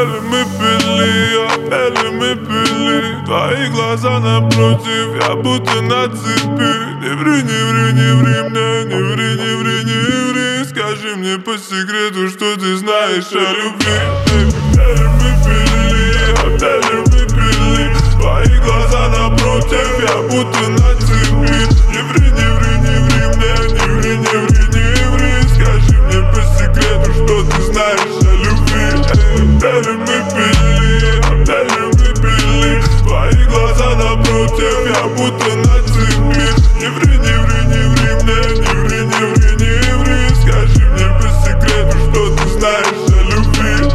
Апели мы пили, апели мы пили. Твои глаза напротив, я будто на цепи. Не ври, не ври, не ври мне, не ври, не ври, не ври. Скажи мне по секрету, что ты знаешь о любви. Апели мы пили, апели мы пили. Твои глаза напротив, я будто на цепи. Не ври, не ври, не ври мне, не ври, не ври, не ври. Скажи мне по секрету, что ты знаешь о любви. Апели мы пили, апели мы пили. Твои глаза напротив, я будто на цепи. Не ври, не ври, не ври мне, не ври, не ври, не ври. Скажи мне по секрету, что ты знаешь о любви.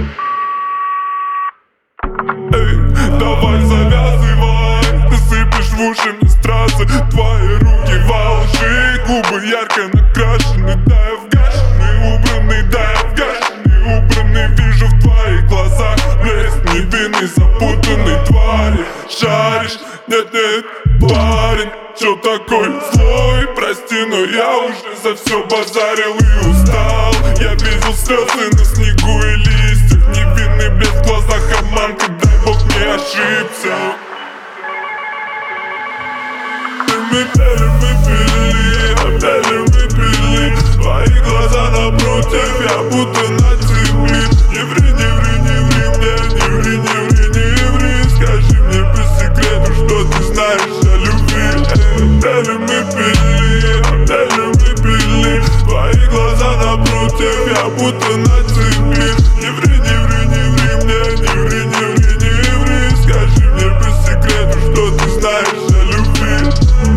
Давай завязывай, ты сыпешь в уши мне страсты. Твои руки во лжи, губы ярко накрашены. Да, я вгашенный, убранный, да, я вгашенный, убранный. Вижу в твоих глазах блеск невинной, запутанной твари. Шаришь, нет-нет, парень, чё такой злой? Прости, но я уже за все базарил и устал. Я видел слезы на снегу и листьях, невинный блеск в глазах, обманка, дай бог не ошибся. Мы пели, мы пили, апели мы пили. Твои глаза напротив, я будто на цепи. Не ври, не ври, не ври мне, не ври, не ври, не ври. Скажи мне по секрету, что ты знаешь о любви. Апели мы пили, апели мы пили. Твои глаза напротив, я будто на цепи. Не ври, не ври, не ври мне, не ври, не ври, не ври. Скажи мне по секрету, что ты знаешь о любви.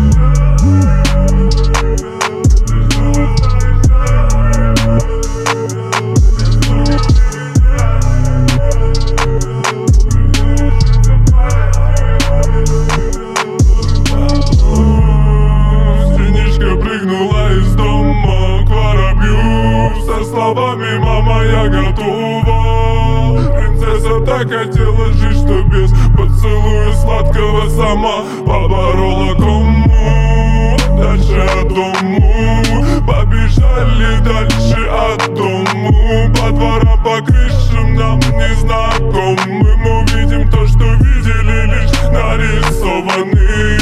Словами «мама, я готова». Принцесса так хотела жить, что без поцелуя сладкого сама поборола кому. Дальше от дому, побежали дальше от дому. По дворам, по крышам нам незнакомым увидим то, что видели лишь нарисованные.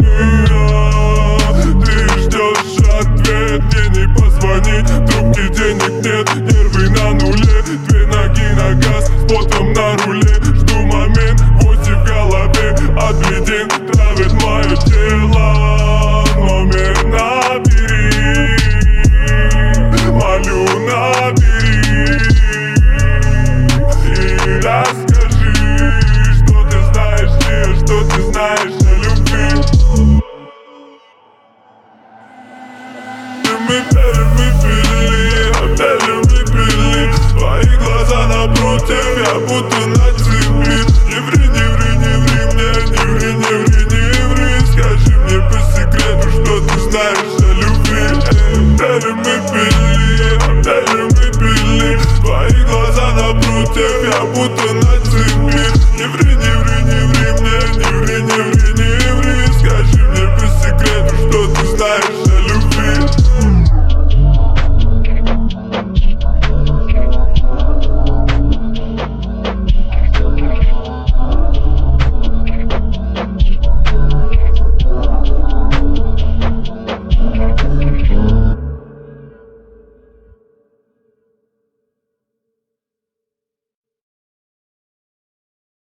Ты ждешь ответ, мне не позвонить. Трубки, денег нет, нервы на нуле. Две ноги на газ, с потом на руле. Жду момент, гвозди в голове. Адреналин травит мое тело. Номер набери, молю, набери. И расскажи, что ты знаешь, что ты знаешь о любви. Мы пели, мы пили, апели мы пили. Твои глаза напротив, я будто на цепи. Не ври, не ври, не ври мне, не ври, не ври, не ври. Скажи мне по секрету, что ты знаешь о любви. Апели мы пили, апели мы пили. Твои глаза напротив, я будто на цепи. Не ври, не